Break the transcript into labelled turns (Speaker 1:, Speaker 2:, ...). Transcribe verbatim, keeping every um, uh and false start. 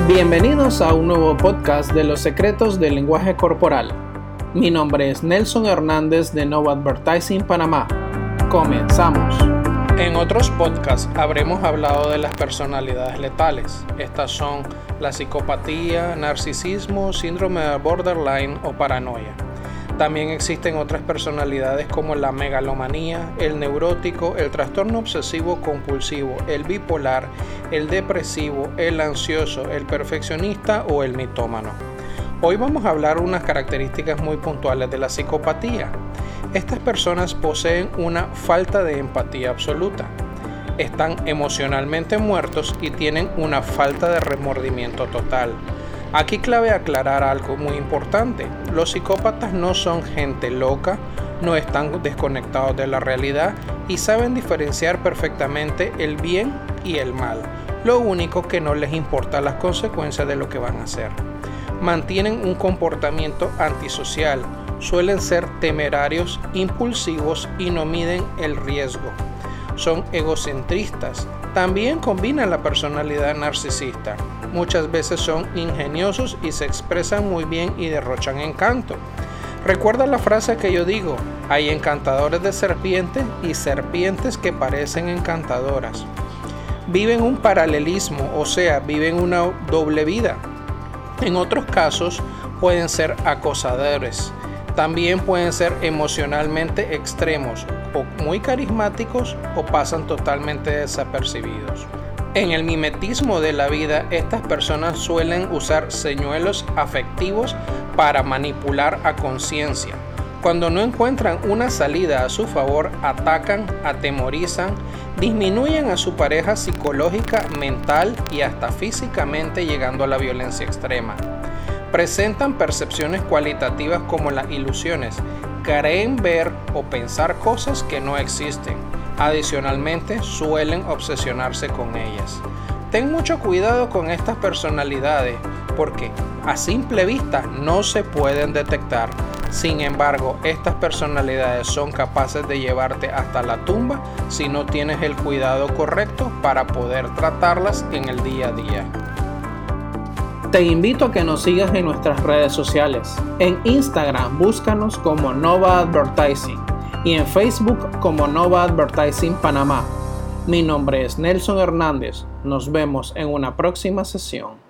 Speaker 1: Bienvenidos a un nuevo podcast de los secretos del lenguaje corporal. Mi nombre es Nelson Hernández de Nova Advertising Panamá. Comenzamos. En otros podcasts habremos hablado de las personalidades letales. Estas son la psicopatía, narcisismo, síndrome de borderline o paranoia. También existen otras personalidades como la megalomanía, el neurótico, el trastorno obsesivo compulsivo, el bipolar, el depresivo, el ansioso, el perfeccionista o el mitómano. Hoy vamos a hablar unas características muy puntuales de la psicopatía. Estas personas poseen una falta de empatía absoluta. Están emocionalmente muertos y tienen una falta de remordimiento total. Aquí cabe aclarar algo muy importante. Los psicópatas no son gente loca, no están desconectados de la realidad y saben diferenciar perfectamente el bien y el mal. Lo único que no les importa las consecuencias de lo que van a hacer. Mantienen un comportamiento antisocial, suelen ser temerarios, impulsivos y no miden el riesgo. Son egocentristas. También combinan la personalidad narcisista. Muchas veces son ingeniosos y se expresan muy bien y derrochan encanto. Recuerda la frase que yo digo: hay encantadores de serpientes y serpientes que parecen encantadoras. Viven un paralelismo, o sea, viven una doble vida. En otros casos pueden ser acosadores. También pueden ser emocionalmente extremos, o muy carismáticos o pasan totalmente desapercibidos. En el mimetismo de la vida, estas personas suelen usar señuelos afectivos para manipular a conciencia. Cuando no encuentran una salida a su favor, atacan, atemorizan, disminuyen a su pareja psicológica, mental y hasta físicamente, llegando a la violencia extrema. Presentan percepciones cualitativas como las ilusiones, creen ver o pensar cosas que no existen. Adicionalmente, suelen obsesionarse con ellas. Ten mucho cuidado con estas personalidades porque a simple vista no se pueden detectar. Sin embargo, estas personalidades son capaces de llevarte hasta la tumba si no tienes el cuidado correcto para poder tratarlas en el día a día. Te invito a que nos sigas en nuestras redes sociales. En Instagram búscanos como Nova Advertising y en Facebook como Nova Advertising Panamá. Mi nombre es Nelson Hernández. Nos vemos en una próxima sesión.